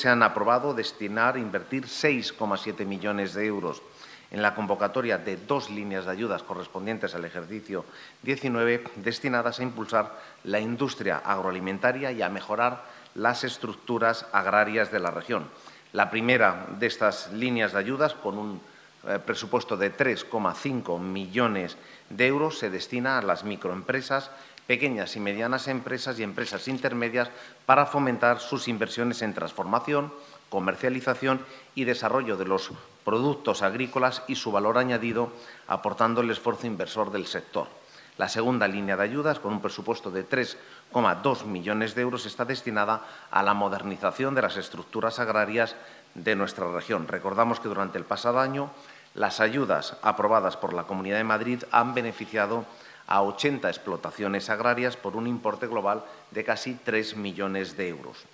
se han aprobado destinar, invertir 6,7 millones de euros en la convocatoria de 2 líneas de ayudas correspondientes al ejercicio 19 destinadas a impulsar la industria agroalimentaria y a mejorar las estructuras agrarias de la región. La primera de estas líneas de ayudas, con un presupuesto de 3,5 millones de euros, se destina a las microempresas, pequeñas y medianas empresas y empresas intermedias para fomentar sus inversiones en transformación, comercialización y desarrollo de los productos agrícolas y su valor añadido, aportando el esfuerzo inversor del sector. La segunda línea de ayudas, con un presupuesto de 3,2 millones de euros, está destinada a la modernización de las estructuras agrarias de nuestra región. Recordamos que durante el pasado año las ayudas aprobadas por la Comunidad de Madrid han beneficiado a 80 explotaciones agrarias por un importe global de casi 3 millones de euros.